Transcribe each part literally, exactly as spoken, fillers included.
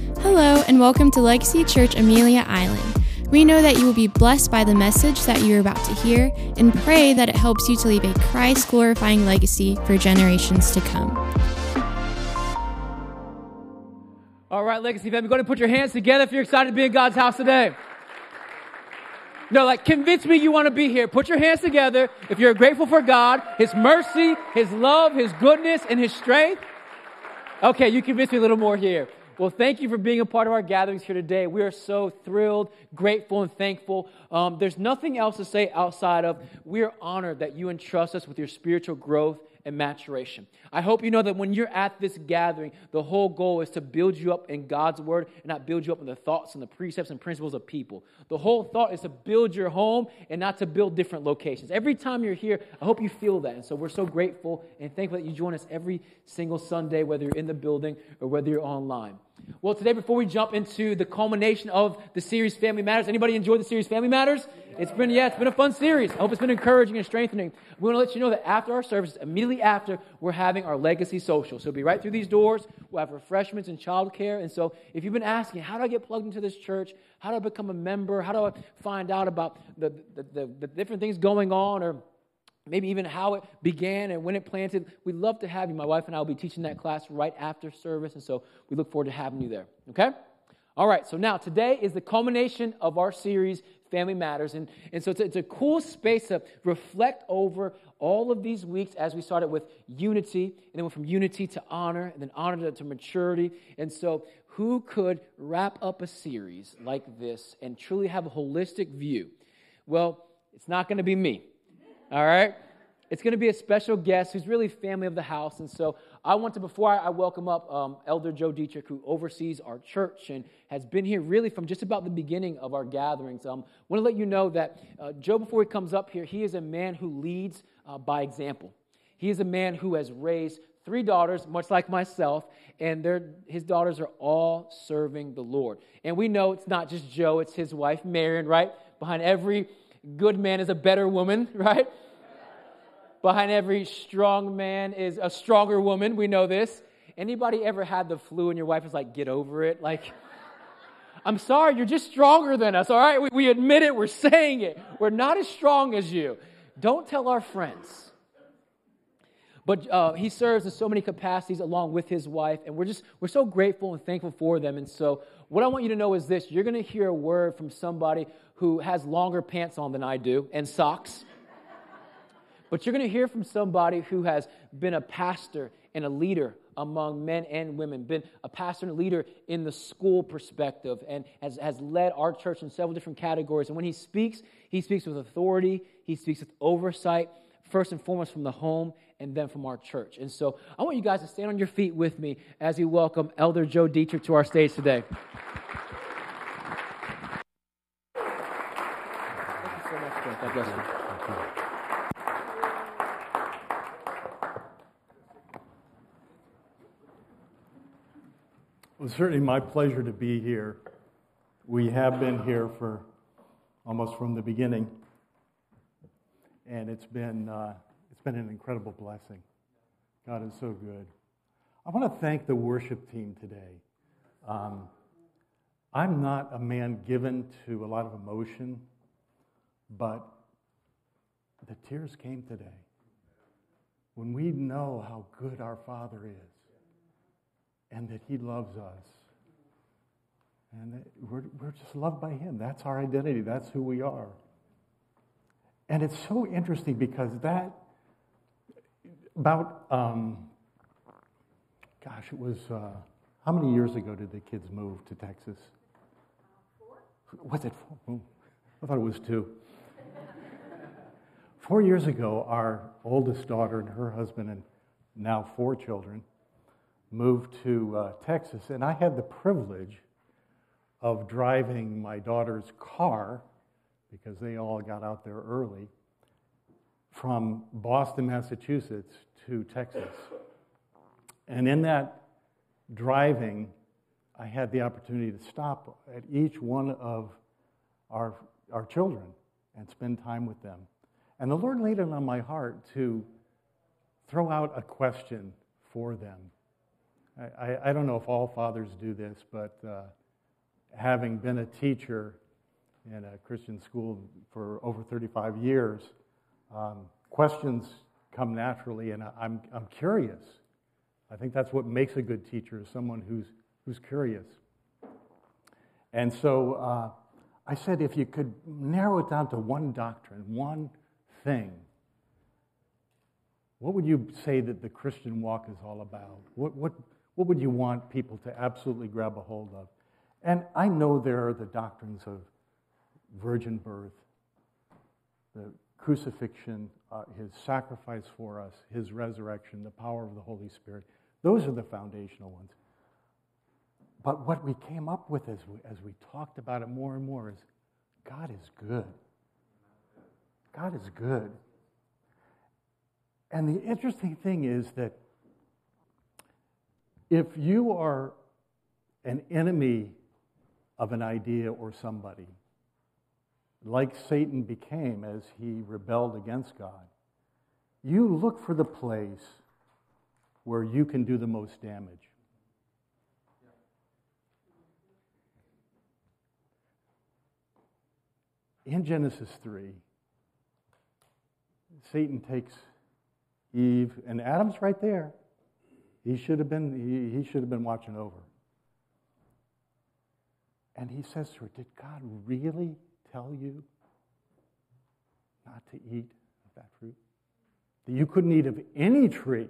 Hello, and welcome to Legacy Church Amelia Island. We know that you will be blessed by the message that you're about to hear and pray that it helps you to leave a Christ-glorifying legacy for generations to come. All right, Legacy family, go ahead and put your hands together if you're excited to be in God's house today. No, like, convince me you want to be here. Put your hands together if you're grateful for God, His mercy, His love, His goodness, and His strength. Okay, you convinced me a little more here. Well, thank you for being a part of our gatherings here today. We are so thrilled, grateful, and thankful. Um, there's nothing else to say outside of we are honored that you entrust us with your spiritual growth and maturation. I hope you know that when you're at this gathering, the whole goal is to build you up in God's word and not build you up in the thoughts and the precepts and principles of people. The whole thought is to build your home and not to build different locations. Every time you're here, I hope you feel that. And so we're so grateful and thankful that you join us every single Sunday, whether you're in the building or whether you're online. Well, today, before we jump into the culmination of the series Family Matters, anybody enjoyed the series Family Matters? It's been, yeah, it's been a fun series. I hope it's been encouraging and strengthening. We want to let you know that after our service, immediately after, we're having our Legacy Social. So be right through these doors. We'll have refreshments and childcare. And so if you've been asking, how do I get plugged into this church? How do I become a member? How do I find out about the, the, the, the different things going on, or maybe even how it began and when it planted? We'd love to have you. My wife and I will be teaching that class right after service, and so we look forward to having you there, okay? All right, so now today is the culmination of our series, Family Matters, and, and so it's a, it's a cool space to reflect over all of these weeks as we started with unity, and then went from unity to honor, and then honor to, to maturity, and so who could wrap up a series like this and truly have a holistic view? Well, it's not going to be me. All right? It's going to be a special guest who's really family of the house. And so I want to, before I welcome up um, Elder Joe Dietrich, who oversees our church and has been here really from just about the beginning of our gatherings. I um, want to let you know that uh, Joe, before he comes up here, he is a man who leads uh, by example. He is a man who has raised three daughters, much like myself, and his daughters are all serving the Lord. And we know it's not just Joe, it's his wife, Marion, right? Behind every good man is a better woman, right? Behind every strong man is a stronger woman. We know this. Anybody ever had the flu and your wife is like, get over it? Like, I'm sorry, you're just stronger than us, all right? We, we admit it. We're saying it. We're not as strong as you. Don't tell our friends. But uh, he serves in so many capacities along with his wife, and we're just, we're so grateful and thankful for them. And so what I want you to know is this. You're going to hear a word from somebody who has longer pants on than I do and socks. But you're going to hear from somebody who has been a pastor and a leader among men and women, been a pastor and a leader in the school perspective, and has, has led our church in several different categories. And when he speaks, he speaks with authority, he speaks with oversight, first and foremost from the home, and then from our church. And so I want you guys to stand on your feet with me as we welcome Elder Joe Dietrich to our stage today. Thank you so much, Joe. God bless you. Well, it's certainly my pleasure to be here. We have been here for almost from the beginning, and it's been uh, it's been an incredible blessing. God is so good. I want to thank the worship team today. Um, I'm not a man given to a lot of emotion, but the tears came today when we know how good our Father is, and that He loves us. And that we're, we're just loved by Him. That's our identity. That's who we are. And it's so interesting because that, about, um, gosh, it was, uh, how many years ago did the kids move to Texas? Four. Was it four? Oh, I thought it was two. Four years ago, our oldest daughter and her husband, and now four children, moved to uh, Texas, and I had the privilege of driving my daughter's car, because they all got out there early, from Boston, Massachusetts to Texas. And in that driving, I had the opportunity to stop at each one of our, our children and spend time with them. And the Lord laid it on my heart to throw out a question for them. I, I don't know if all fathers do this, but uh, having been a teacher in a Christian school for over thirty-five years, um, questions come naturally, and I'm I'm curious. I think that's what makes a good teacher, is someone who's who's curious. And so uh, I said, if you could narrow it down to one doctrine, one thing, what would you say that the Christian walk is all about? What what what would you want people to absolutely grab a hold of? And I know there are the doctrines of virgin birth, the crucifixion, uh, his sacrifice for us, his resurrection, the power of the Holy Spirit. Those are the foundational ones. But what we came up with as we, as we talked about it more and more is God is good. God is good. And the interesting thing is that if you are an enemy of an idea or somebody, like Satan became as he rebelled against God, you look for the place where you can do the most damage. In Genesis three, Satan takes Eve, and Adam's right there. He should have been, he, he should have been watching over. And he says to her, did God really tell you not to eat of that fruit? That you couldn't eat of any tree.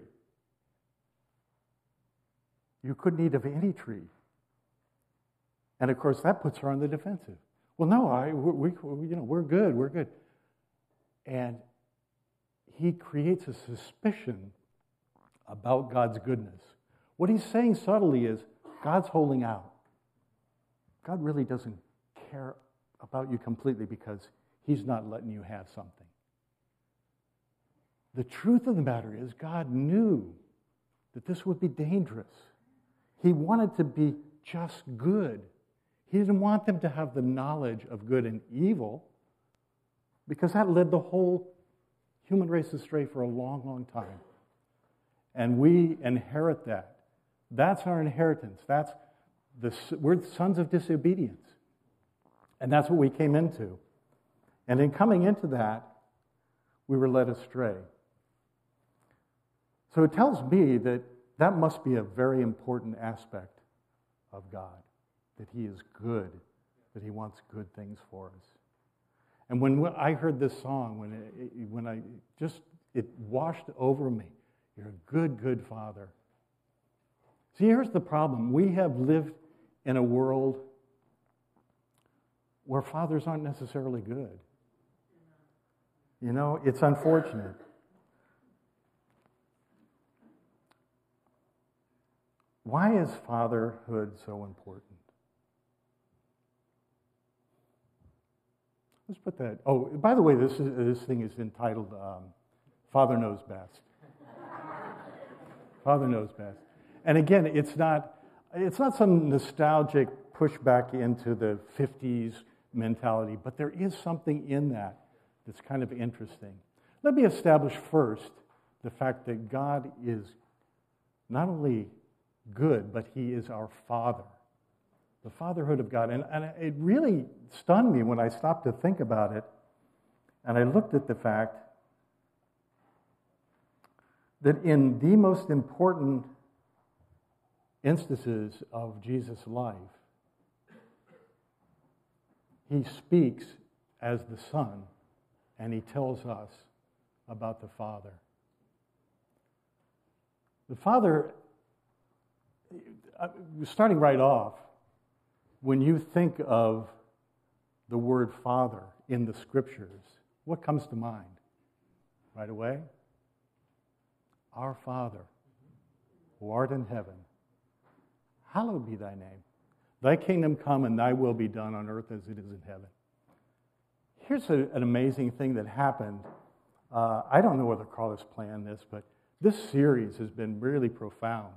You couldn't eat of any tree. And of course, that puts her on the defensive. Well, no, I, we, we, you know, we're good, we're good. And he creates a suspicion about God's goodness. What he's saying subtly is, God's holding out. God really doesn't care about you completely because he's not letting you have something. The truth of the matter is, God knew that this would be dangerous. He wanted to be just good. He didn't want them to have the knowledge of good and evil, because that led the whole human race astray for a long, long time. And we inherit that. That's our inheritance. That's the, we're sons of disobedience. And that's what we came into. And in coming into that, we were led astray. So it tells me that that must be a very important aspect of God, that he is good, that he wants good things for us. And when I heard this song, when it, when I just, it washed over me, you're a good, good father. See, here's the problem. We have lived in a world where fathers aren't necessarily good. You know, it's unfortunate. Why is fatherhood so important? Let's put that. Oh, by the way, this is, this thing is entitled um, "Father Knows Best." Father knows best. And again, it's not it's not some nostalgic pushback into the fifties mentality, but there is something in that that's kind of interesting. Let me establish first the fact that God is not only good, but he is our Father. The fatherhood of God. And, and it really stunned me when I stopped to think about it, and I looked at the fact that in the most important instances of Jesus' life, he speaks as the Son, and he tells us about the Father. The Father, starting right off, when you think of the word Father in the Scriptures, what comes to mind right away? Our Father, who art in heaven, hallowed be thy name. Thy kingdom come and thy will be done on earth as it is in heaven. Here's a, an amazing thing that happened. Uh, I don't know whether Carlos planned this, but this series has been really profound.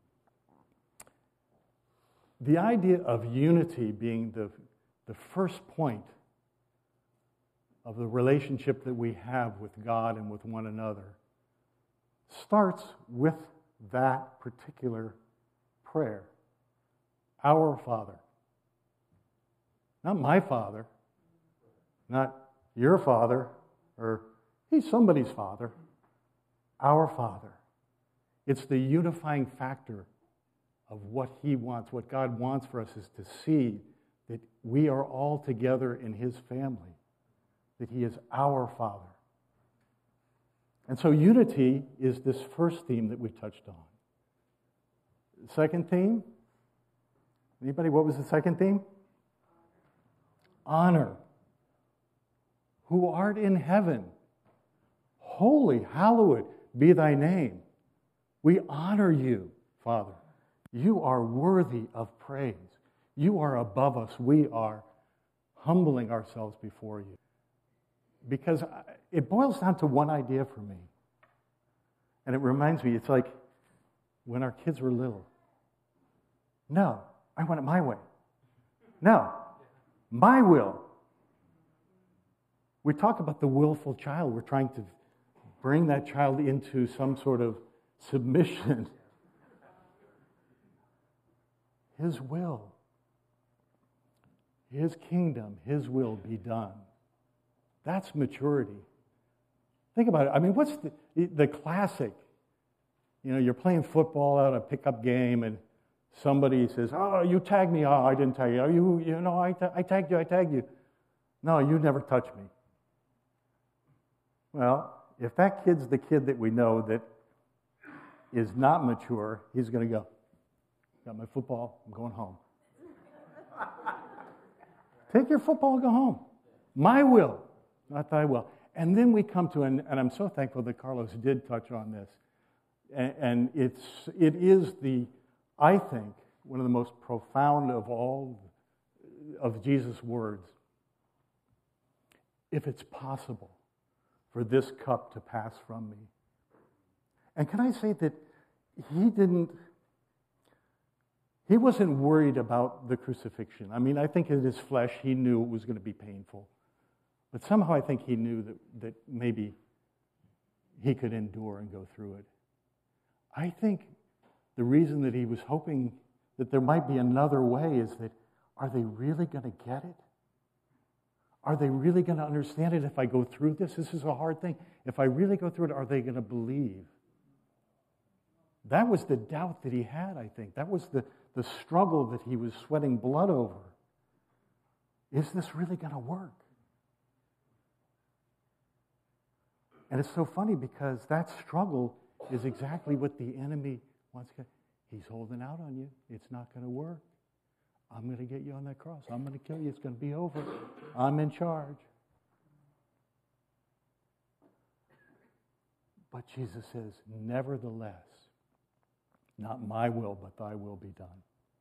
The idea of unity being the, the first point of the relationship that we have with God and with one another starts with that particular prayer. Our Father. Not my Father. Not your Father, or he's somebody's Father. Our Father. It's the unifying factor of what he wants. What God wants for us is to see that we are all together in his family, that he is our Father. And so unity is this first theme that we touched on. The second theme? Anybody, what was the second theme? Honor. Who art in heaven, holy, hallowed be thy name. We honor you, Father. You are worthy of praise. You are above us. We are humbling ourselves before you. Because it boils down to one idea for me. And it reminds me, it's like when our kids were little. No, I want it my way. No, my will. We talk about the willful child. We're trying to bring that child into some sort of submission. His will, his kingdom, his will be done. That's maturity. Think about it. I mean, what's the, the classic? You know, you're playing football out a pickup game, and somebody says, "Oh, you tagged me." "Oh, I didn't tag you." "Oh, you, you know, I, ta- I tagged you. I tagged you." "No, you never touched me." Well, if that kid's the kid that we know that is not mature, he's going to go, "Got my football. I'm going home." Take your football and go home. My will, not thy will. And then we come to, and, and I'm so thankful that Carlos did touch on this, and, and it's it is the, I think, one of the most profound of all of Jesus' words. If it's possible for this cup to pass from me. And can I say that he didn't, he wasn't worried about the crucifixion. I mean, I think in his flesh he knew it was going to be painful. But somehow I think he knew that, that maybe he could endure and go through it. I think the reason that he was hoping that there might be another way is that, are they really going to get it? Are they really going to understand it if I go through this? This is a hard thing. If I really go through it, are they going to believe? That was the doubt that he had, I think. That was the, the struggle that he was sweating blood over. Is this really going to work? And it's so funny because that struggle is exactly what the enemy wants to. He's holding out on you. It's not going to work. I'm going to get you on that cross. I'm going to kill you. It's going to be over. I'm in charge. But Jesus says, nevertheless, not my will, but thy will be done.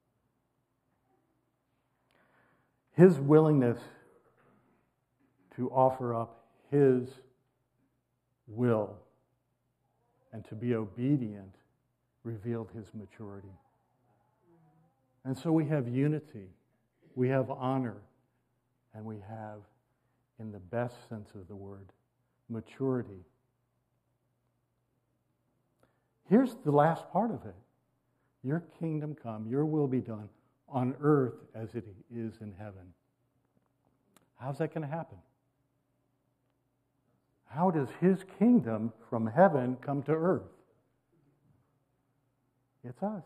His willingness to offer up his will and to be obedient revealed his maturity. And so we have unity, we have honor, and we have, in the best sense of the word, maturity. Here's the last part of it. Your kingdom come, your will be done on earth as it is in heaven. How's that going to happen? How does his kingdom from heaven come to earth? It's us.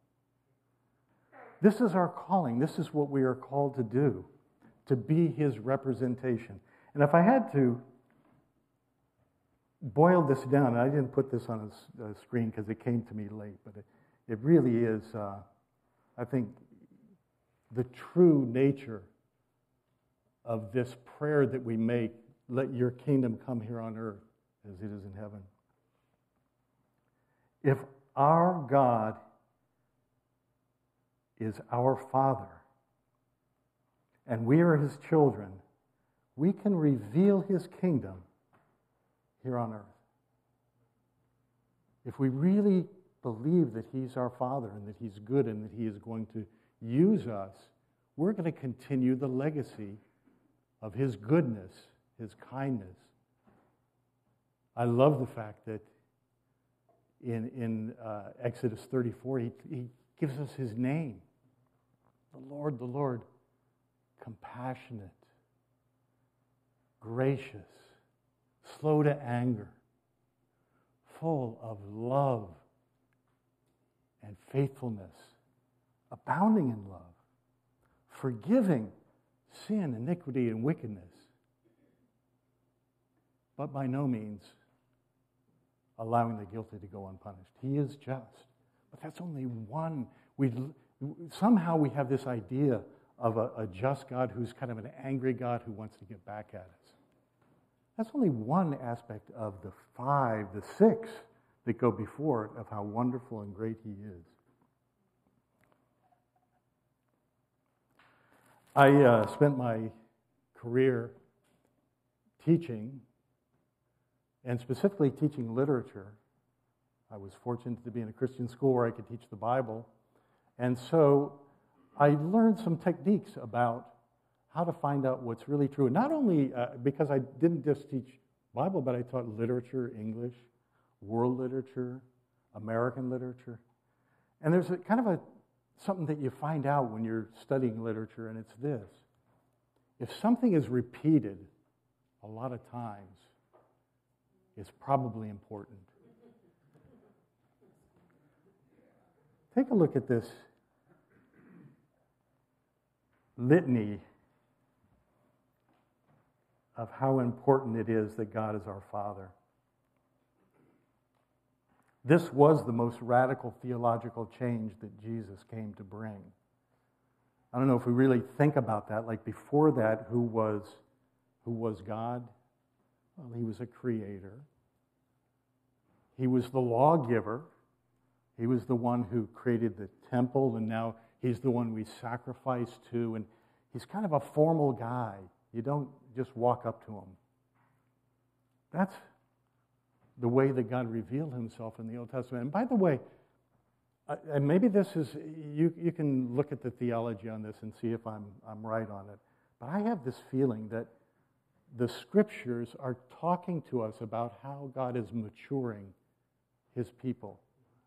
This is our calling. This is what we are called to do, to be his representation. And if I had to boil this down, and I didn't put this on a, a screen because it came to me late, but it, it really is, uh, I think, the true nature of this prayer that we make, let your kingdom come here on earth as it is in heaven. If our God is our Father, and we are his children, we can reveal his kingdom here on earth. If we really believe that he's our Father and that he's good and that he is going to use us, we're going to continue the legacy of his goodness, his kindness. I love the fact that in, in uh, Exodus thirty-four, he, he gives us his name. The Lord, the Lord, compassionate, gracious, slow to anger, full of love and faithfulness, abounding in love, forgiving sin, iniquity, and wickedness, but by no means allowing the guilty to go unpunished. He is just. But that's only one. We somehow we have this idea of a, a just God who's kind of an angry God who wants to get back at us. That's only one aspect of the five, the six that go before it of how wonderful and great he is. I uh, spent my career teaching, and specifically teaching literature. I was fortunate to be in a Christian school where I could teach the Bible. And so I learned some techniques about how to find out what's really true. Not only uh, because I didn't just teach Bible, but I taught literature, English, world literature, American literature. And there's a kind of a something that you find out when you're studying literature, and it's this. If something is repeated a lot of times, it's probably important. Take a look at this litany of how important it is that God is our Father. This was the most radical theological change that Jesus came to bring. I don't know if we really think about that. Like before that, who was, who was God? Well, he was a creator. He was the lawgiver. He was the one who created the temple, and now he's the one we sacrifice to. And he's kind of a formal guy. You don't just walk up to him. That's the way that God revealed himself in the Old Testament. And by the way, uh, and maybe this is, you, you can look at the theology on this and see if I'm, I'm right on it. But I have this feeling that the scriptures are talking to us about how God is maturing his people.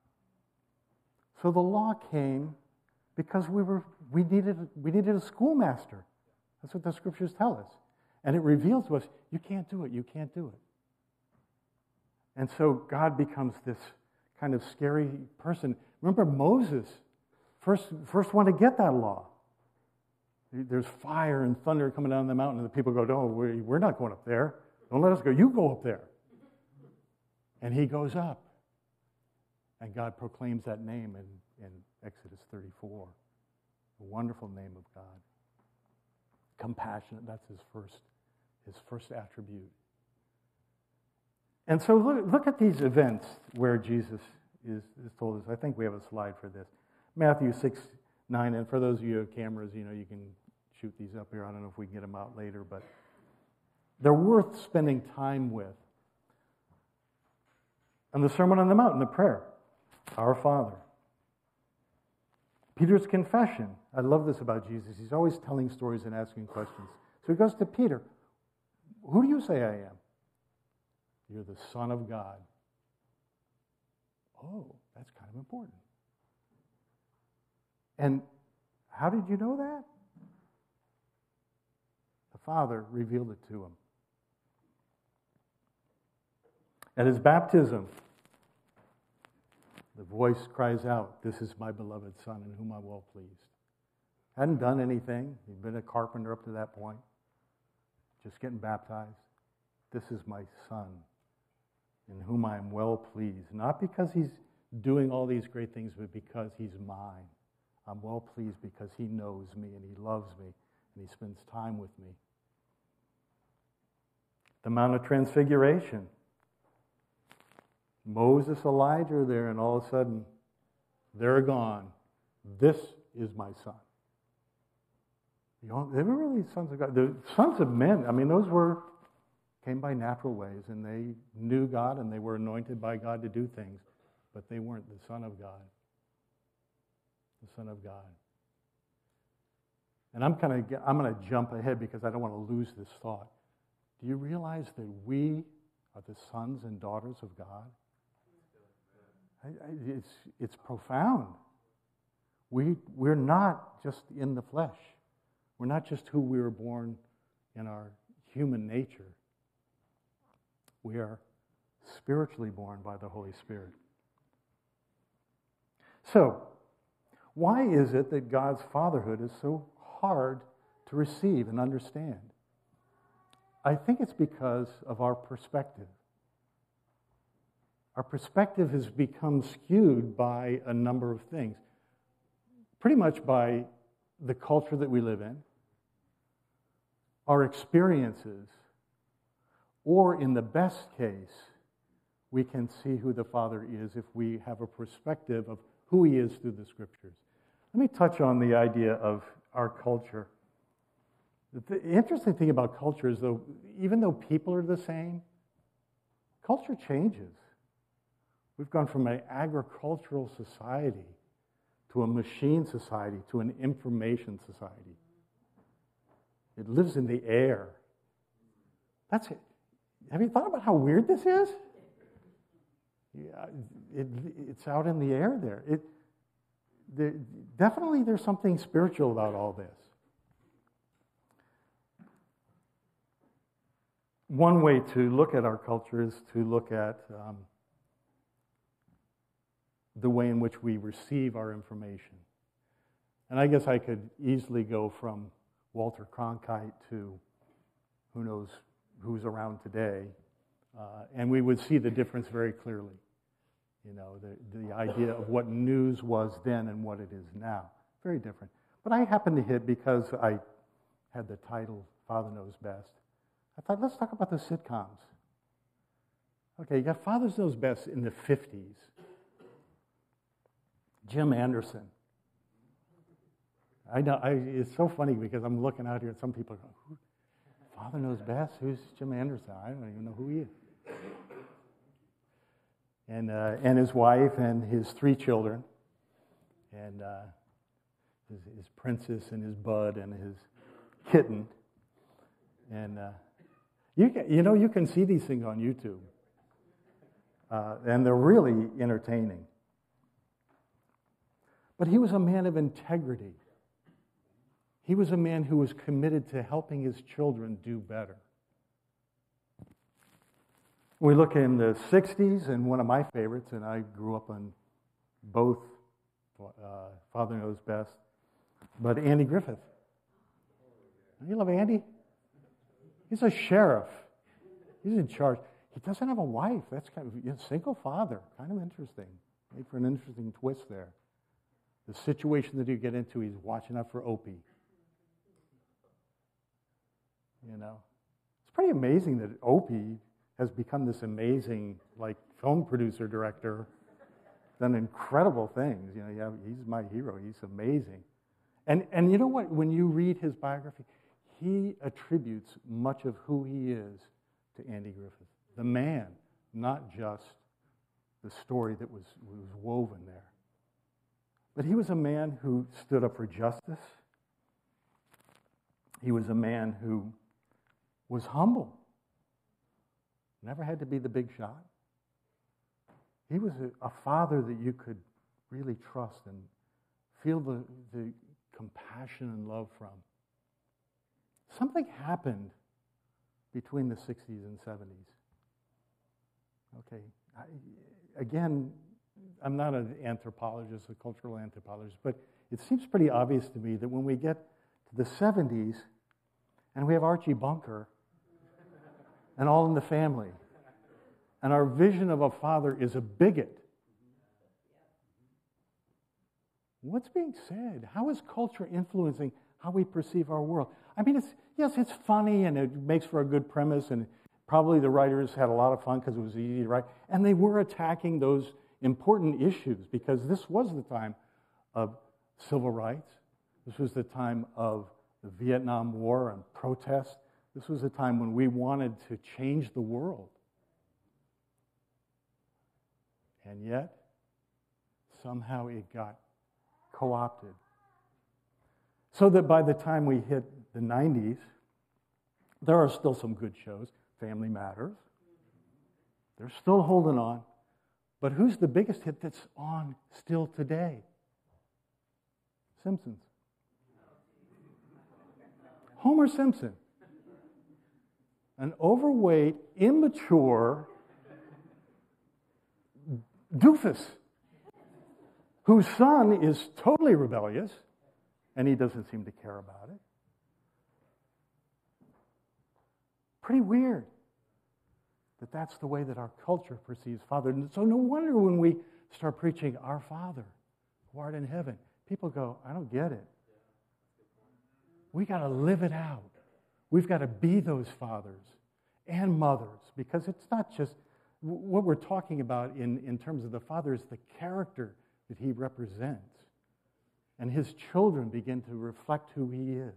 So the law came because we were we needed we needed a schoolmaster. That's what the scriptures tell us. And it reveals to us, you can't do it, you can't do it. And so God becomes this kind of scary person. Remember Moses, first, first one to get that law. There's fire and thunder coming down the mountain, and the people go, no, we're not going up there. Don't let us go. You go up there. And he goes up. And God proclaims that name in, in Exodus thirty-four. The wonderful name of God. Compassionate, that's his first, his first attribute. And so look, look at these events where Jesus is, is told us. I think we have a slide for this. Matthew six, nine, and for those of you who have cameras, you know, you can shoot these up here. I don't know if we can get them out later, but they're worth spending time with. And the Sermon on the Mount and the prayer, Our Father. Peter's confession. I love this about Jesus. He's always telling stories and asking questions. So he goes to Peter. Who do you say I am? You're the Son of God. Oh, that's kind of important. And how did you know that? The Father revealed it to him. At his baptism, the voice cries out, this is my beloved Son in whom I'm well pleased. Hadn't done anything. He'd been a carpenter up to that point. Just getting baptized. This is my Son in whom I am well pleased. Not because he's doing all these great things, but because he's mine. I'm well pleased because he knows me and he loves me and he spends time with me. The Mount of Transfiguration. Moses, Elijah are there, and all of a sudden, they're gone. This is my Son. You know, they were really sons of God. The sons of men, I mean, those were, came by natural ways, and they knew God, and they were anointed by God to do things, but they weren't the Son of God. The Son of God. And I'm kind of, I'm going to jump ahead because I don't want to lose this thought. Do you realize that we are the sons and daughters of God? It's, it's profound. We, we're not just in the flesh. We're not just who we were born in our human nature. We are spiritually born by the Holy Spirit. So, why is it that God's fatherhood is so hard to receive and understand? I think it's because of our perspective. Our perspective has become skewed by a number of things. Pretty much by the culture that we live in, our experiences, or in the best case, we can see who the Father is if we have a perspective of who He is through the Scriptures. Let me touch on the idea of our culture. The interesting thing about culture is, though, even though people are the same, culture changes. We've gone from an agricultural society to a machine society to an information society. It lives in the air. That's it. Have you thought about how weird this is? Yeah, it, it's out in the air there. It, there. Definitely there's something spiritual about all this. One way to look at our culture is to look at um, the way in which we receive our information. And I guess I could easily go from Walter Cronkite to who knows who's around today, uh, and we would see the difference very clearly. You know, the, the idea of what news was then and what it is now. Very different. But I happened to hit, because I had the title, Father Knows Best, I thought, let's talk about the sitcoms. Okay, you got Father Knows Best in the fifties. Jim Anderson. I know, I, it's so funny because I'm looking out here and some people are going, who, Father Knows Best? Who's Jim Anderson? I don't even know who he is. And, uh, and his wife and his three children, and uh, his, his princess and his bud and his kitten. And uh, you, can, you know, you can see these things on YouTube. Uh, and they're really entertaining. But he was a man of integrity. He was a man who was committed to helping his children do better. We look in the sixties, and one of my favorites, and I grew up on both uh, Father Knows Best, but Andy Griffith. You love Andy? He's a sheriff. He's in charge. He doesn't have a wife. That's kind of a you know, single father. Kind of interesting. Made for an interesting twist there. The situation that you get into, he's watching out for Opie. You know, it's pretty amazing that Opie has become this amazing, like, film producer, director, done incredible things. You know, yeah, he's my hero. He's amazing. And and you know what? When you read his biography, he attributes much of who he is to Andy Griffith, the man, not just the story that was, was woven there. But he was a man who stood up for justice. He was a man who was humble. Never had to be the big shot. He was a, a father that you could really trust and feel the, the compassion and love from. Something happened between the sixties and seventies. Okay, I, again, I'm not an anthropologist, a cultural anthropologist, but it seems pretty obvious to me that when we get to the seventies and we have Archie Bunker and All in the Family, and our vision of a father is a bigot, what's being said? How is culture influencing how we perceive our world? I mean, it's yes, it's funny and it makes for a good premise, and probably the writers had a lot of fun because it was easy to write, and they were attacking those important issues because this was the time of civil rights. This was the time of the Vietnam War and protest. This was a time when we wanted to change the world. And yet, somehow it got co-opted. So that by the time we hit the nineties, there are still some good shows. Family Matters. They're still holding on. But who's the biggest hit that's on still today? Simpsons. Homer Simpson. An overweight, immature doofus whose son is totally rebellious, and he doesn't seem to care about it. Pretty weird that that's the way that our culture perceives Father. And so no wonder when we start preaching, Our Father, who art in heaven, people go, I don't get it. We got to live it out. We've got to be those fathers and mothers, because it's not just what we're talking about in, in terms of the Father is the character that he represents. And his children begin to reflect who he is.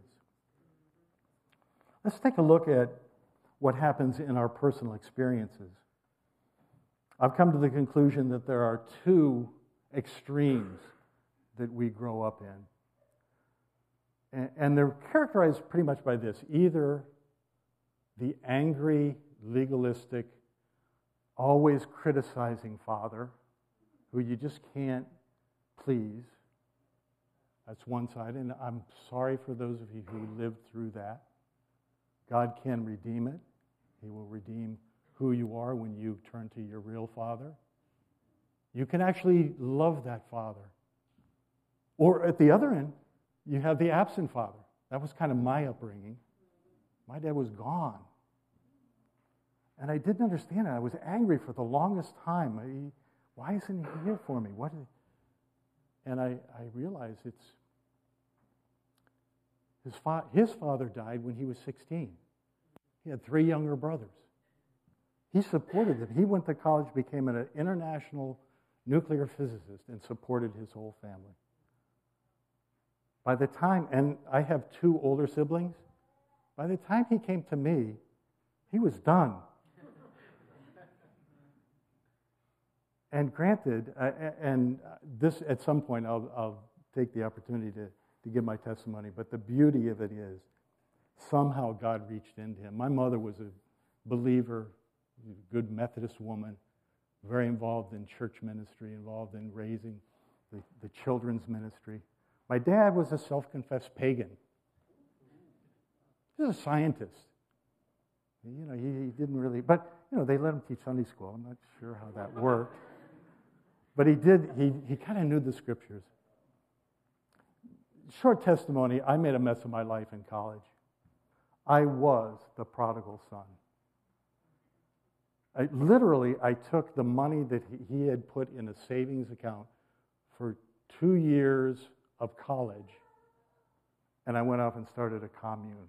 Let's take a look at what happens in our personal experiences. I've come to the conclusion that there are two extremes that we grow up in. And, and they're characterized pretty much by this. Either the angry, legalistic, always criticizing father who you just can't please. That's one side, and I'm sorry for those of you who lived through that. God can redeem it. He will redeem who you are when you turn to your real Father. You can actually love that Father. Or at the other end, you have the absent Father. That was kind of my upbringing. My dad was gone. And I didn't understand it. I was angry for the longest time. I, why isn't he here for me? What? Is, and I, I realized it's his, fa- his father died when he was sixteen. He had three younger brothers. He supported them. He went to college, became an international nuclear physicist, and supported his whole family. By the time, and I have two older siblings, by the time he came to me, he was done. And granted, uh, and this at some point I'll, I'll take the opportunity to, to give my testimony, but the beauty of it is somehow God reached into him. My mother was a believer, a good Methodist woman, very involved in church ministry, involved in raising the, the children's ministry. My dad was a self-confessed pagan. He was a scientist. You know, he, he didn't really, but, you know, they let him teach Sunday school. I'm not sure how that worked. But he did, he, he kind of knew the scriptures. Short testimony, I made a mess of my life in college. I was the prodigal son. I, literally, I took the money that he, he had put in a savings account for two years of college, and I went off and started a commune.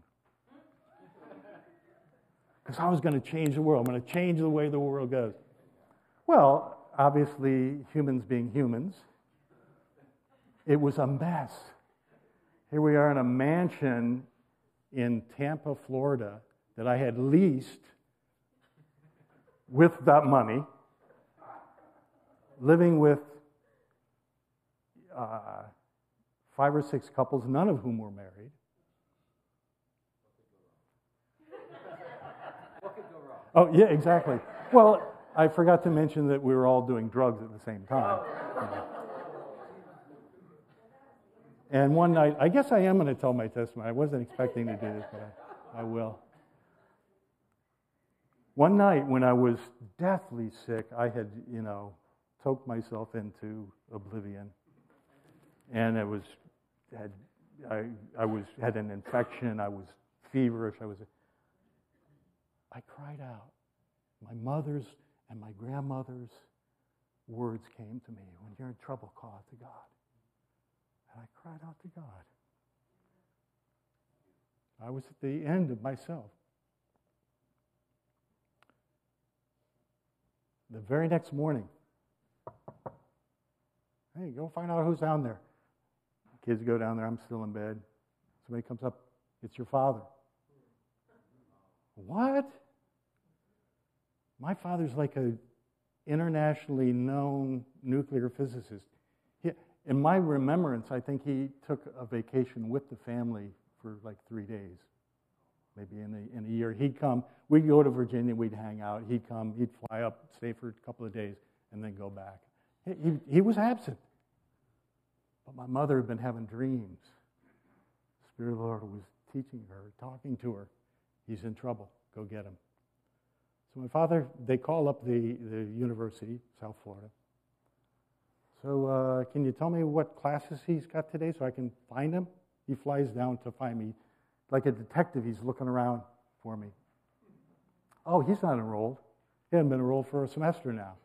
Because I was going to change the world. I'm going to change the way the world goes. Well, obviously, humans being humans, it was a mess. Here we are in a mansion in Tampa, Florida, that I had leased with that money, living with uh, five or six couples, none of whom were married. What could go wrong? Oh, yeah, exactly. Well, I forgot to mention that we were all doing drugs at the same time. And one night, I guess I am going to tell my testimony. I wasn't expecting to do this, but I, I will. One night when I was deathly sick, I had, you know, choked myself into oblivion. And it was, had, I, I was, had an infection, I was feverish, I was, I cried out. My mother's and my grandmother's words came to me, when you're in trouble, call out to God. And I cried out to God. I was at the end of myself. The very next morning, hey, go find out who's down there. Kids go down there, I'm still in bed. Somebody comes up, it's your father. What? My father's like an internationally known nuclear physicist. He, in my remembrance, I think he took a vacation with the family for like three days, maybe in a, in a year. He'd come, we'd go to Virginia, we'd hang out. He'd come, he'd fly up, stay for a couple of days, and then go back. He, he, he was absent. But my mother had been having dreams. The Spirit of the Lord was teaching her, talking to her. He's in trouble. Go get him. So my father, they call up the, the university, South Florida. So uh, can you tell me what classes he's got today so I can find him? He flies down to find me. Like a detective, he's looking around for me. Oh, he's not enrolled. He hasn't been enrolled for a semester now.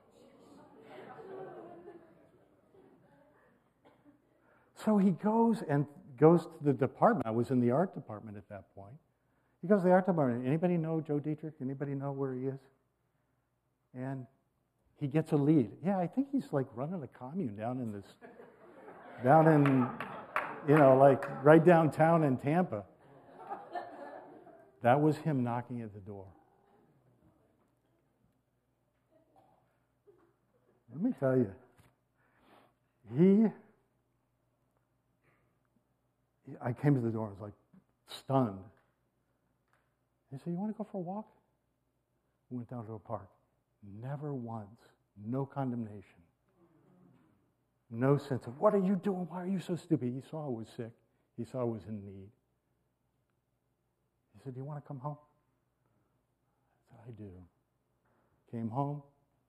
So he goes and goes to the department. I was in the art department at that point. He goes to the art department. Anybody know Joe Dietrich? Anybody know where he is? And he gets a lead. Yeah, I think he's like running a commune down in this, down in, you know, like right downtown in Tampa. That was him knocking at the door. Let me tell you, he, I came to the door and was like stunned. He said, you want to go for a walk? We went down to a park. Never once, no condemnation. No sense of, what are you doing? Why are you so stupid? He saw I was sick. He saw I was in need. He said, do you want to come home? I said, I do. Came home.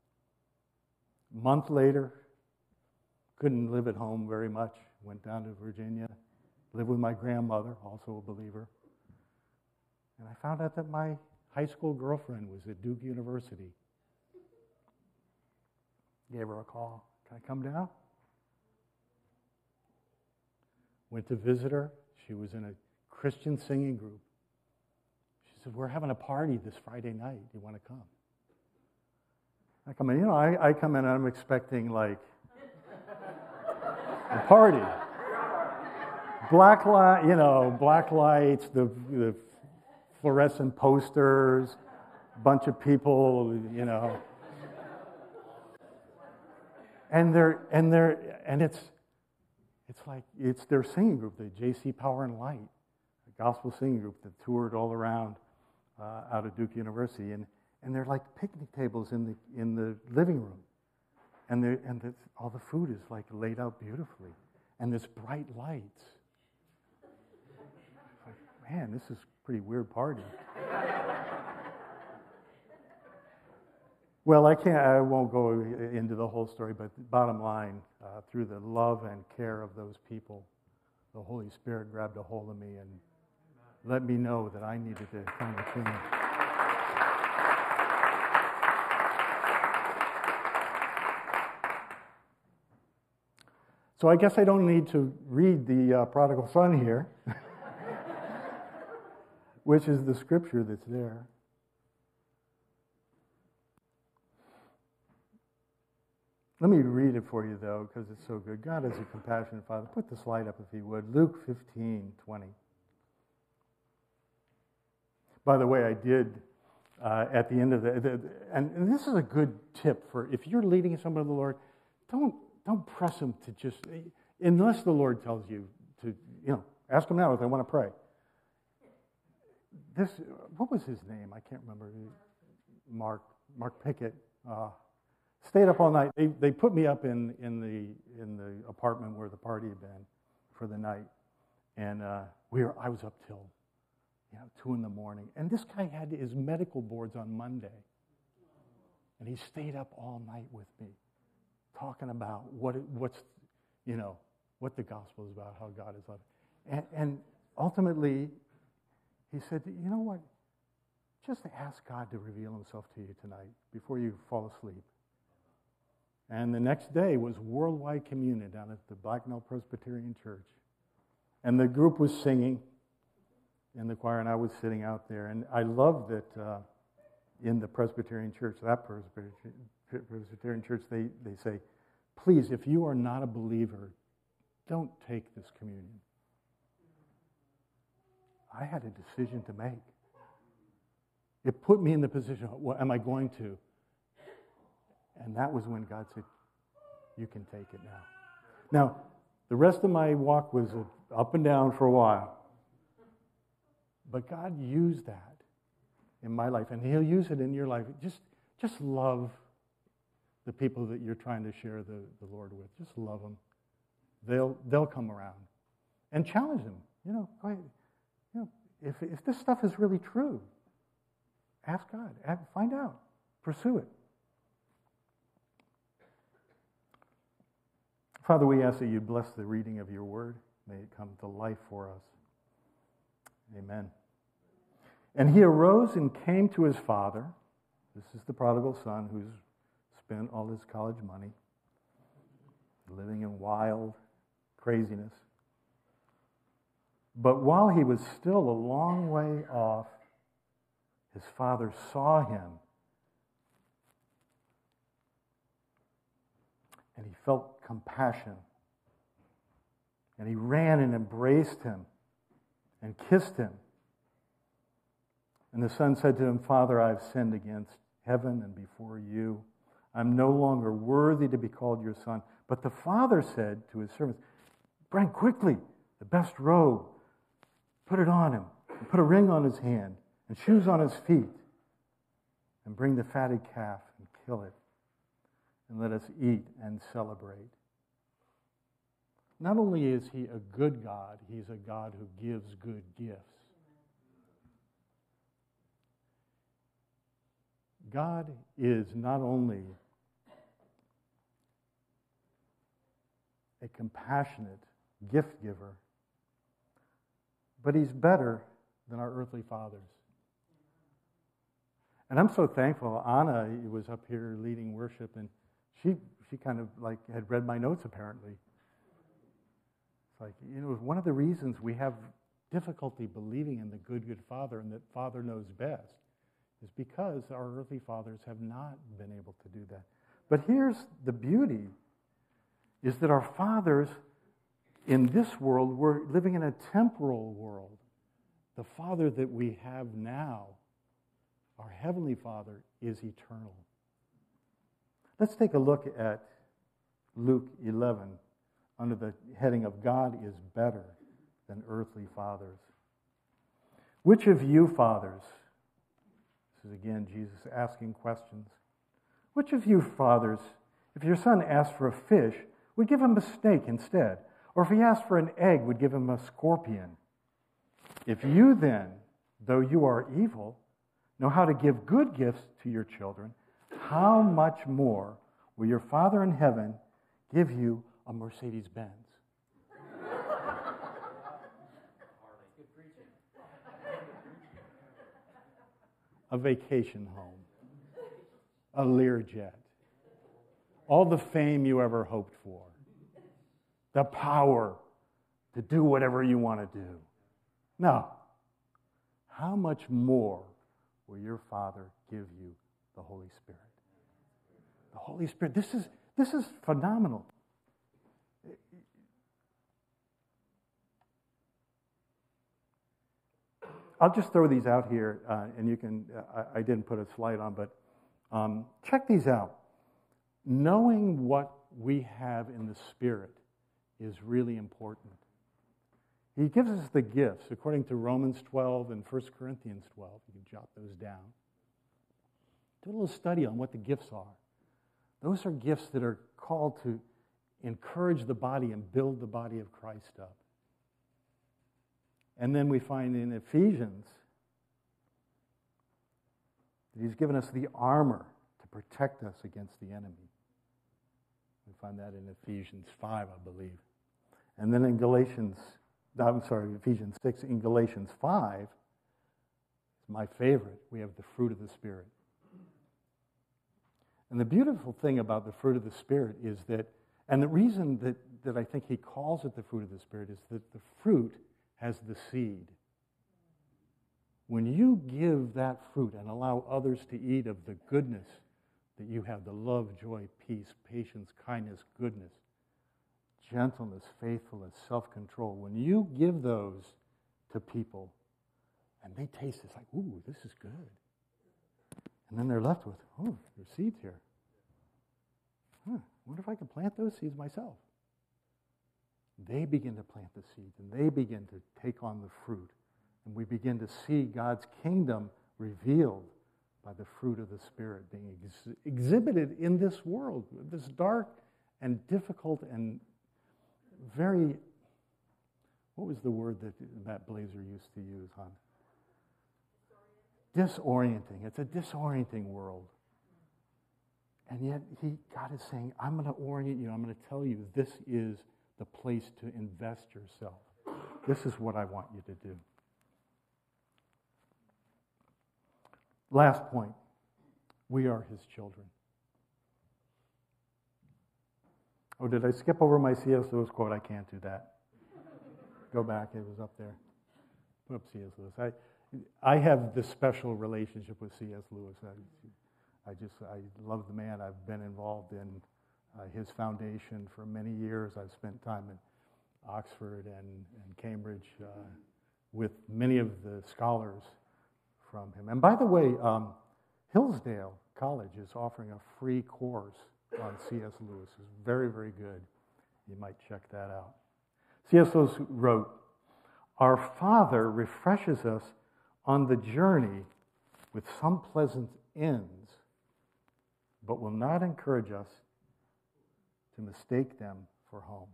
A month later, couldn't live at home very much. Went down to Virginia, lived with my grandmother, also a believer. And I found out that my high school girlfriend was at Duke University. Gave her a call. Can I come down? Went to visit her. She was in a Christian singing group. She said, we're having a party this Friday night. Do you want to come? I come in. You know, I, I come in and I'm expecting like a party. Black light, you know, black lights, the, the fluorescent posters, bunch of people, you know. And they're and they're and it's it's like it's their singing group, the J C Power and Light, a gospel singing group that toured all around uh, out of Duke University, and and they're like picnic tables in the in the living room, and the and the, all the food is like laid out beautifully, and there's bright lights. It's like, man, this is a pretty weird party. Well, I can't. I won't go into the whole story, but bottom line, uh, through the love and care of those people, the Holy Spirit grabbed a hold of me and let me know that I needed to kind of change. So I guess I don't need to read the uh, prodigal son here, which is the scripture that's there. Let me read it for you, though, because it's so good. God is a compassionate Father. Put the slide up, if you would. Luke fifteen twenty. By the way, I did, uh, at the end of the, the and, and this is a good tip for, if you're leading someone to the Lord, don't don't press them to just, unless the Lord tells you to, you know, ask them now if they want to pray. This, what was his name? I can't remember. Mark, Mark Pickett. Uh, Stayed up all night. They they put me up in, in the in the apartment where the party had been for the night, and uh, we were. I was up till, you know, two in the morning. And this guy had his medical boards on Monday, and he stayed up all night with me, talking about what it, what's, you know, what the gospel is about, how God is love, and and ultimately, he said, you know what? Just ask God to reveal Himself to you tonight before you fall asleep. And the next day was worldwide communion down at the Blacknell Presbyterian Church. And the group was singing in the choir, and I was sitting out there. And I love that uh, in the Presbyterian Church, that Presbyterian Church, they, they say, please, if you are not a believer, don't take this communion. I had a decision to make. It put me in the position, well, am I going to? And that was when God said, you can take it now. Now, the rest of my walk was up and down for a while. But God used that in my life, and He'll use it in your life. Just, just love the people that you're trying to share the, the Lord with. Just love them. they'll they'll come around and challenge them. You know, go ahead. You know, if if this stuff is really true, ask God, find out, pursue it. Father, we ask that you bless the reading of your word. May it come to life for us. Amen. And he arose and came to his father. This is the prodigal son who's spent all his college money, living in wild craziness. But while he was still a long way off, his father saw him, and he felt compassion. And he ran and embraced him and kissed him. And the son said to him, Father, I have sinned against heaven and before you. I'm no longer worthy to be called your son. But the father said to his servants, bring quickly the best robe, put it on him, and put a ring on his hand, and shoes on his feet, and bring the fatted calf and kill it, and let us eat and celebrate. Not only is he a good God, he's a God who gives good gifts. God is not only a compassionate gift giver, but he's better than our earthly fathers. And I'm so thankful. Anna was up here leading worship, and she she kind of like had read my notes apparently. It's like, you know, one of the reasons we have difficulty believing in the good, good Father and that Father knows best is because our earthly fathers have not been able to do that. But here's the beauty, is that our fathers in this world were living in a temporal world. The Father that we have now, our Heavenly Father, is eternal. Let's take a look at Luke eleven under the heading of God is better than earthly fathers. Which of you fathers, this is again Jesus asking questions, which of you fathers, if your son asked for a fish, would give him a snake instead? Or if he asked for an egg, would give him a scorpion? If you then, though you are evil, know how to give good gifts to your children, how much more will your Father in heaven give you a Mercedes-Benz? A vacation home, a Learjet, all the fame you ever hoped for, the power to do whatever you want to do. No. How much more will your Father give you the Holy Spirit? The Holy Spirit. This is this is phenomenal. I'll just throw these out here, uh, and you can. Uh, I, I didn't put a slide on, but um, check these out. Knowing what we have in the Spirit is really important. He gives us the gifts according to Romans twelve and First Corinthians twelve. You can jot those down. Do a little study on what the gifts are. Those are gifts that are called to encourage the body and build the body of Christ up. And then we find in Ephesians that he's given us the armor to protect us against the enemy. We find that in Ephesians five, I believe. And then in Galatians, I'm sorry, Ephesians six, in Galatians five, it's my favorite, we have the fruit of the Spirit. And the beautiful thing about the fruit of the Spirit is that, and the reason that, that I think he calls it the fruit of the Spirit is that the fruit has the seed. When you give that fruit and allow others to eat of the goodness that you have, the love, joy, peace, patience, kindness, goodness, gentleness, faithfulness, self-control, when you give those to people and they taste it, it's like, ooh, this is good. And then they're left with, oh, there's seeds here. Huh, I wonder if I can plant those seeds myself. They begin to plant the seeds, and they begin to take on the fruit. And we begin to see God's kingdom revealed by the fruit of the Spirit being ex- exhibited in this world, this dark and difficult and very, what was the word that Matt Blazer used to use, hon? Disorienting. It's a disorienting world. And yet, he, God is saying, I'm going to orient you. I'm going to tell you this is the place to invest yourself. This is what I want you to do. Last point. We are his children. Oh, did I skip over my C S. Lewis quote? I can't do that. Go back. It was up there. Put up C S. Lewis. I, I have this special relationship with C S. Lewis. I, I just, I love the man. I've been involved in uh, his foundation for many years. I've spent time in Oxford and, and Cambridge uh, with many of the scholars from him. And by the way, um, Hillsdale College is offering a free course on C S. Lewis. It's very, very good. You might check that out. C S. Lewis wrote, "Our Father refreshes us on the journey with some pleasant ends, but will not encourage us to mistake them for home."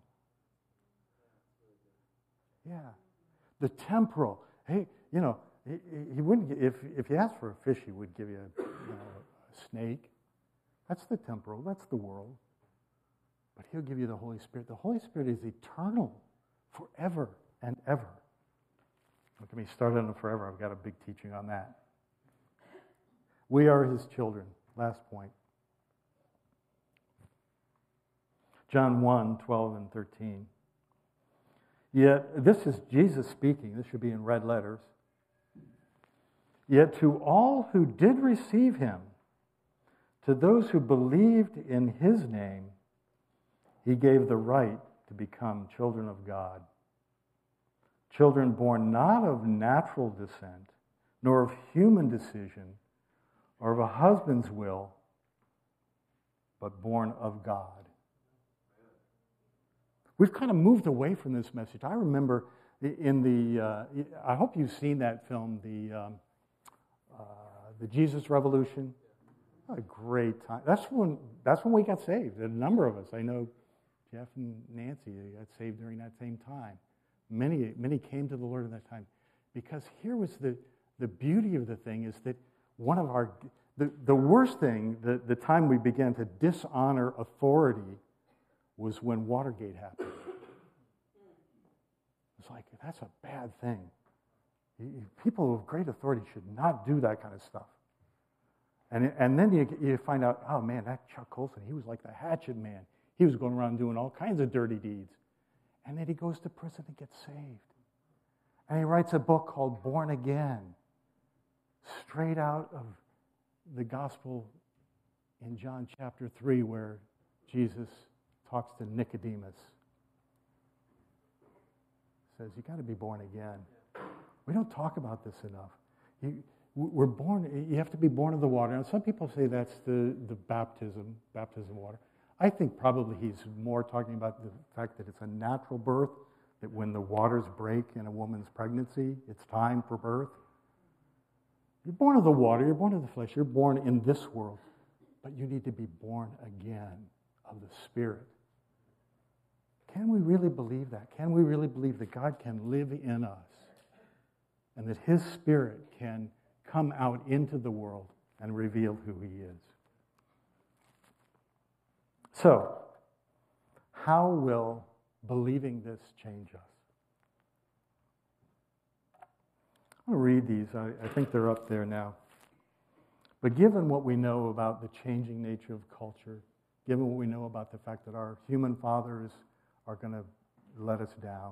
Yeah. The temporal. Hey, you know, he, he wouldn't, if, if you asked for a fish, he would give you a, you know, a snake. That's the temporal. That's the world. But he'll give you the Holy Spirit. The Holy Spirit is eternal, forever and ever. Look at me started on it forever. I've got a big teaching on that. We are his children. Last point. John one, twelve and thirteen. Yet, this is Jesus speaking. This should be in red letters. Yet to all who did receive him, to those who believed in his name, he gave the right to become children of God. Children born not of natural descent, nor of human decision, or of a husband's will, but born of God. We've kind of moved away from this message. I remember in the, uh, I hope you've seen that film, the um, uh, the Jesus Revolution. What a great time. That's when, that's when we got saved. A number of us. I know Jeff and Nancy got saved during that same time. Many, many came to the Lord at that time. Because here was the, the beauty of the thing is that one of our, the, the worst thing, the, the time we began to dishonor authority was when Watergate happened. It's like, that's a bad thing. People of great authority should not do that kind of stuff. And, and then you, you find out, oh man, that Chuck Colson, he was like the hatchet man. He was going around doing all kinds of dirty deeds. And then he goes to prison and gets saved. And he writes a book called Born Again, straight out of the gospel in John chapter three, where Jesus talks to Nicodemus. Says, you got to be born again. We don't talk about this enough. You, we're born, you have to be born of the water. Now, some people say that's the, the baptism, baptism water. I think probably he's more talking about the fact that it's a natural birth, that when the waters break in a woman's pregnancy, it's time for birth. You're born of the water, you're born of the flesh, you're born in this world, but you need to be born again of the Spirit. Can we really believe that? Can we really believe that God can live in us and that his Spirit can come out into the world and reveal who he is? So, how will believing this change us? I'm going to read these. I, I think they're up there now. But given what we know about the changing nature of culture, given what we know about the fact that our human fathers are going to let us down,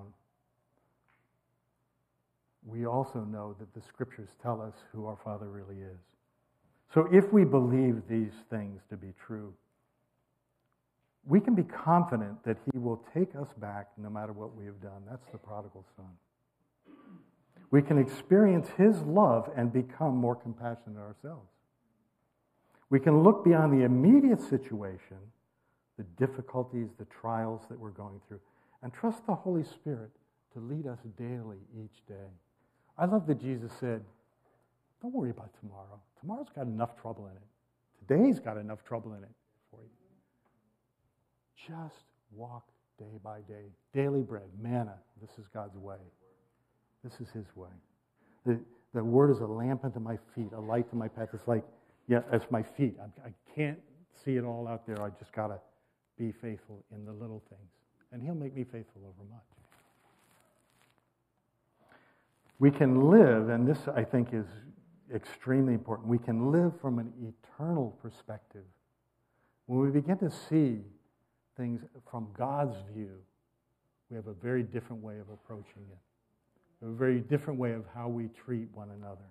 we also know that the Scriptures tell us who our Father really is. So if we believe these things to be true, we can be confident that he will take us back no matter what we have done. That's the prodigal son. We can experience his love and become more compassionate ourselves. We can look beyond the immediate situation, the difficulties, the trials that we're going through, and trust the Holy Spirit to lead us daily each day. I love that Jesus said, don't worry about tomorrow. Tomorrow's got enough trouble in it. Today's got enough trouble in it for you. Just walk day by day. Daily bread, manna. This is God's way. This is his way. The, the word is a lamp unto my feet, a light to my path. It's like, yeah, it's my feet. I, I can't see it all out there. I just got to be faithful in the little things. And he'll make me faithful over much. We can live, and this I think is extremely important, we can live from an eternal perspective. When we begin to see things from God's view, we have a very different way of approaching it, a very different way of how we treat one another.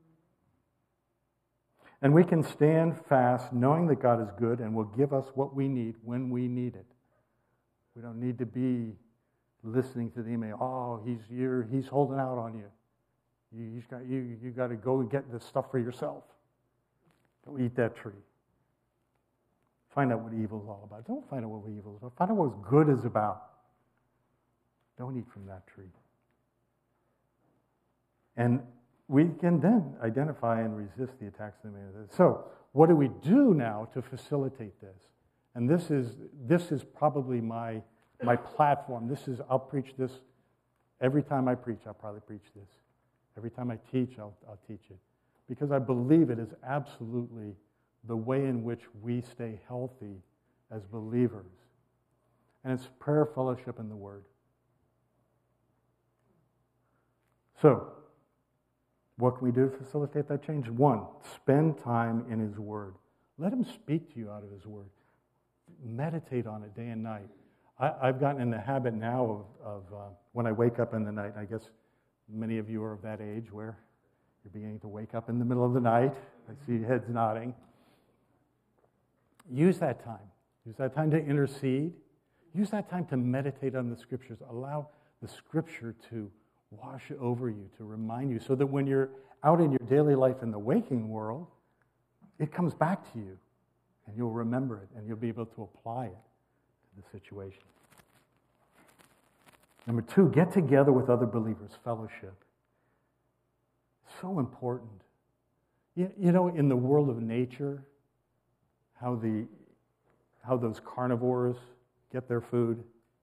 And we can stand fast knowing that God is good and will give us what we need when we need it. We don't need to be listening to the email. Oh, he's you're, he's holding out on you. You he's got you. You got to go and get this stuff for yourself. Go eat that tree. Find out what evil is all about. Don't find out what evil is about. Find out what good is about. Don't eat from that tree. And we can then identify and resist the attacks of the enemy. So, what do we do now to facilitate this? And this is this is probably my my platform. This is I'll preach this every time I preach. I'll probably preach this. Every time I teach, I'll, I'll teach it. Because I believe it is absolutely the way in which we stay healthy as believers. And it's prayer, fellowship, and the Word. So, what can we do to facilitate that change? One, spend time in His Word. Let Him speak to you out of His Word. Meditate on it day and night. I, I've gotten in the habit now of, of uh, when I wake up in the night, I guess many of you are of that age where you're beginning to wake up in the middle of the night. I see heads nodding. Use that time. Use that time to intercede. Use that time to meditate on the Scriptures. Allow the Scripture to wash over you, to remind you, so that when you're out in your daily life in the waking world, it comes back to you, and you'll remember it, and you'll be able to apply it to the situation. Number two, get together with other believers, fellowship. So important. You, you know, in the world of nature, how the how those carnivores get their food.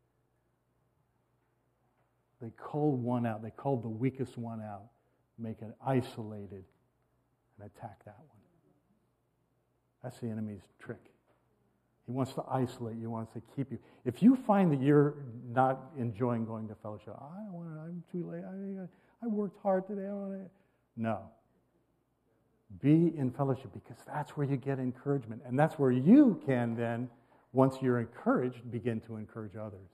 They cull one out. They cull the weakest one out, make it isolated, and attack that one. That's the enemy's trick. He wants to isolate you. He wants to keep you. If you find that you're not enjoying going to fellowship, I don't want to, I'm too late. I, I worked hard today. I don't want to. No. Be in fellowship, because that's where you get encouragement. And that's where you can then, once you're encouraged, begin to encourage others.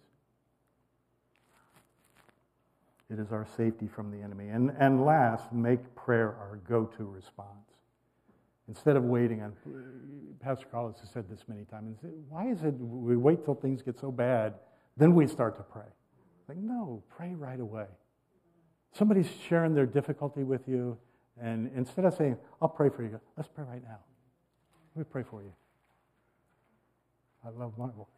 It is our safety from the enemy. And, and last, make prayer our go-to response. Instead of waiting on, Pastor Carlos has said this many times, why is it we wait till things get so bad, then we start to pray? Like, no, pray right away. Somebody's sharing their difficulty with you, and instead of saying, I'll pray for you, let's pray right now. Let me pray for you. I love my wife.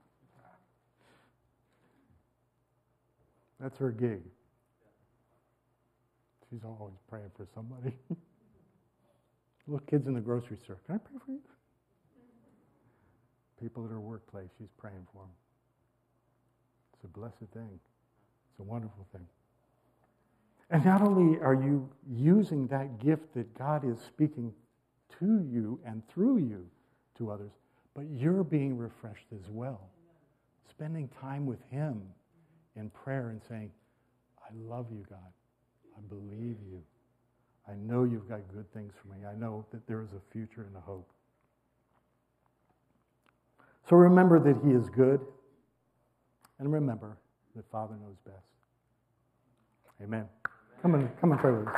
That's her gig. She's always praying for somebody. Little kids in the grocery store. Can I pray for you? People at her workplace, she's praying for them. It's a blessed thing. It's a wonderful thing. And not only are you using that gift that God is speaking to you and through you to others, but you're being refreshed as well. Spending time with Him in prayer and saying, I love you, God. I believe you. I know you've got good things for me. I know that there is a future and a hope. So remember that He is good, and remember that Father knows best. Amen. Come on, come and pray with us.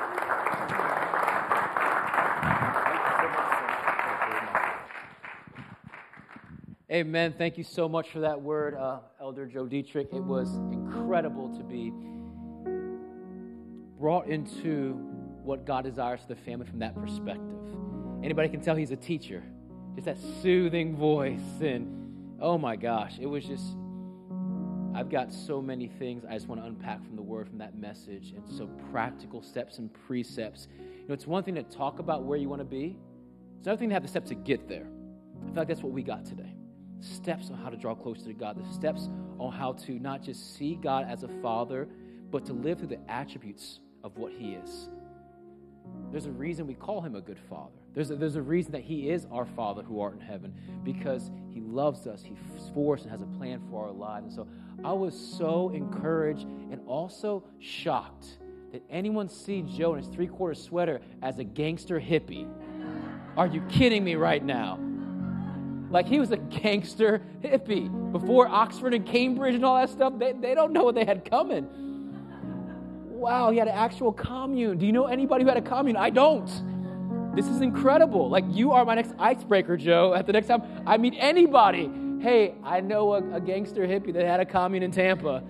Amen. Thank you so much for that word, uh, Elder Joe Dietrich. It was incredible to be brought into what God desires for the family from that perspective. Anybody can tell he's a teacher. Just that soothing voice. And oh my gosh, it was just, I've got so many things I just want to unpack from the word, from that message. And so practical steps and precepts. You know, it's one thing to talk about where you want to be. It's another thing to have the steps to get there. I feel like that's what we got today. steps on how to draw closer to God, the steps on how to not just see God as a father, but to live through the attributes of what he is. There's a reason we call him a good father. There's a, there's a reason that he is our Father who art in heaven, because he loves us, he's for us, and has a plan for our lives. And so I was so encouraged and also shocked that anyone see Joe in his three-quarter sweater as a gangster hippie. Are you kidding me right now? Like, he was a gangster hippie. Before Oxford and Cambridge and all that stuff, they, they don't know what they had coming. Wow, he had an actual commune. Do you know anybody who had a commune? I don't. This is incredible. Like, you are my next icebreaker, Joe. At the next time I meet anybody, hey, I know a, a gangster hippie that had a commune in Tampa.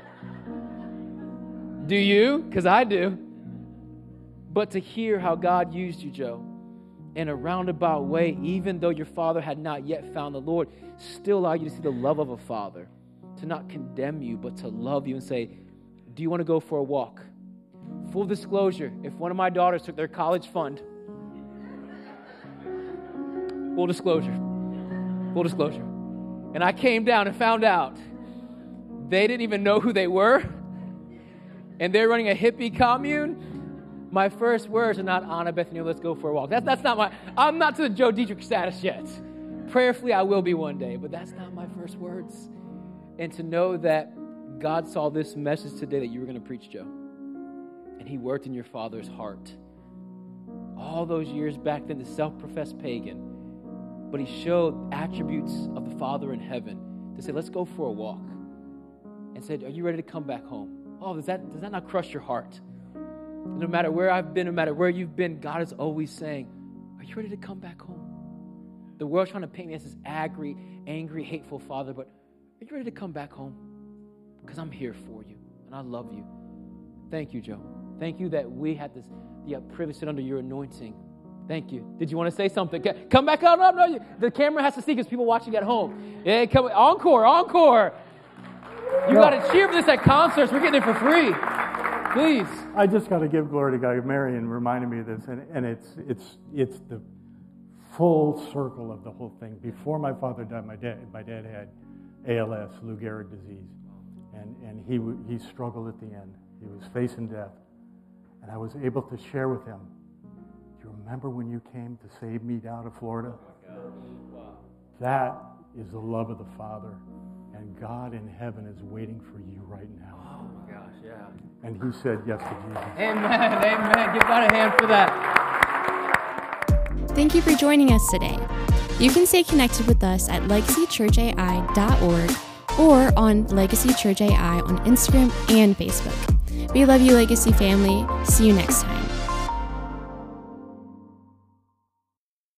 Do you? Because I do. But to hear how God used you, Joe, in a roundabout way, even though your father had not yet found the Lord, still allow you to see the love of a father, to not condemn you, but to love you and say, do you want to go for a walk? Full disclosure, if one of my daughters took their college fund, full disclosure, full disclosure, and I came down and found out they didn't even know who they were, and they're running a hippie commune, my first words are not, Anna, Bethany, let's go for a walk. That's, that's not my, I'm not to the Joe Dietrich status yet. Prayerfully, I will be one day, but that's not my first words. And to know that God saw this message today that you were going to preach, Joe, and he worked in your father's heart. All those years back then, the self-professed pagan, but he showed attributes of the Father in heaven to say, let's go for a walk. And said, are you ready to come back home? Oh, does that, does that not crush your heart? No matter where I've been, no matter where you've been, God is always saying, are you ready to come back home? The world's trying to paint me as this angry, angry, hateful father, but are you ready to come back home? Because I'm here for you, and I love you. Thank you, Joe. Thank you that we had this, the privilege to sit under your anointing. Thank you. Did you want to say something? Come back out. No, no, the camera has to see because people watching at home. Yeah, come encore, encore. You no. got to cheer for this at concerts. We're getting it for free. Please. I just got to give glory to God. Marion reminded me of this, and, and it's it's it's the full circle of the whole thing. Before my father died, my dad my dad had A L S, Lou Gehrig disease, and and he he struggled at the end. He was facing death, and I was able to share with him. Do you remember when you came to save me down to Florida? That is the love of the Father, and God in heaven is waiting for you right now. Oh my gosh, yeah. And he said yes to Jesus. Amen, amen. Give God a hand for that. Thank you for joining us today. You can stay connected with us at legacy church A I dot org or on Legacy Church A I on Instagram and Facebook. We love you, Legacy family. See you next time.